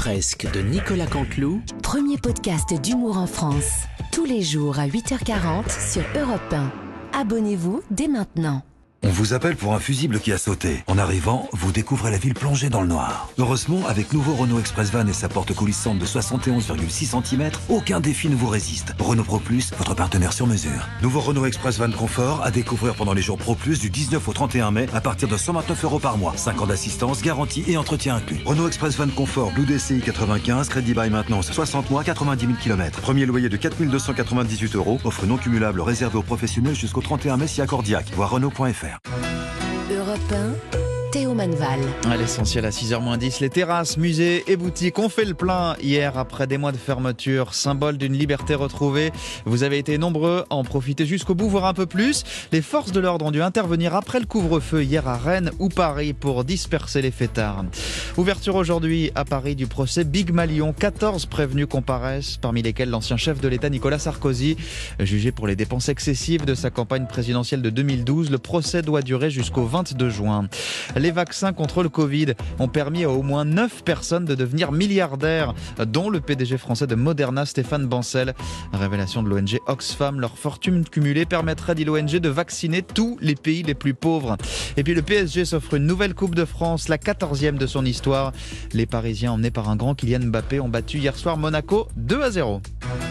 presque de Nicolas Canteloup, premier podcast d'humour en France. Tous les jours à 8h40 sur Europe 1. Abonnez-vous dès maintenant. On vous appelle pour un fusible qui a sauté. En arrivant, vous découvrez la ville plongée dans le noir. Heureusement, avec nouveau Renault Express Van et sa porte coulissante de 71,6 cm, aucun défi ne vous résiste. Renault Pro Plus, votre partenaire sur mesure. Nouveau Renault Express Van Confort à découvrir pendant les jours Pro Plus du 19 au 31 mai à partir de 129 € par mois. 5 ans d'assistance, garantie et entretien inclus. Renault Express Van Confort Blue DCI 95, crédit by maintenance 60 mois, 90 000 km. Premier loyer de 4 298 €. Offre non cumulable réservée aux professionnels jusqu'au 31 mai si accordiaque. Voir Renault.fr. Europe 1, Théo Manval. À l'essentiel à 6h-10, les terrasses, musées et boutiques ont fait le plein hier après des mois de fermeture, symbole d'une liberté retrouvée. Vous avez été nombreux à en profiter jusqu'au bout, voire un peu plus. Les forces de l'ordre ont dû intervenir après le couvre-feu hier à Rennes ou Paris pour disperser les fêtards. Ouverture aujourd'hui à Paris du procès Big Malion. 14 prévenus comparaissent, parmi lesquels l'ancien chef de l'État Nicolas Sarkozy. Jugé pour les dépenses excessives de sa campagne présidentielle de 2012, le procès doit durer jusqu'au 22 juin. Les vaccins contre le Covid ont permis à au moins 9 personnes de devenir milliardaires, dont le PDG français de Moderna, Stéphane Bancel. Révélation de l'ONG Oxfam, leur fortune cumulée permettrait, dit l'ONG, de vacciner tous les pays les plus pauvres. Et puis le PSG s'offre une nouvelle Coupe de France, la 14e de son histoire. Les Parisiens, emmenés par un grand Kylian Mbappé, ont battu hier soir Monaco 2-0.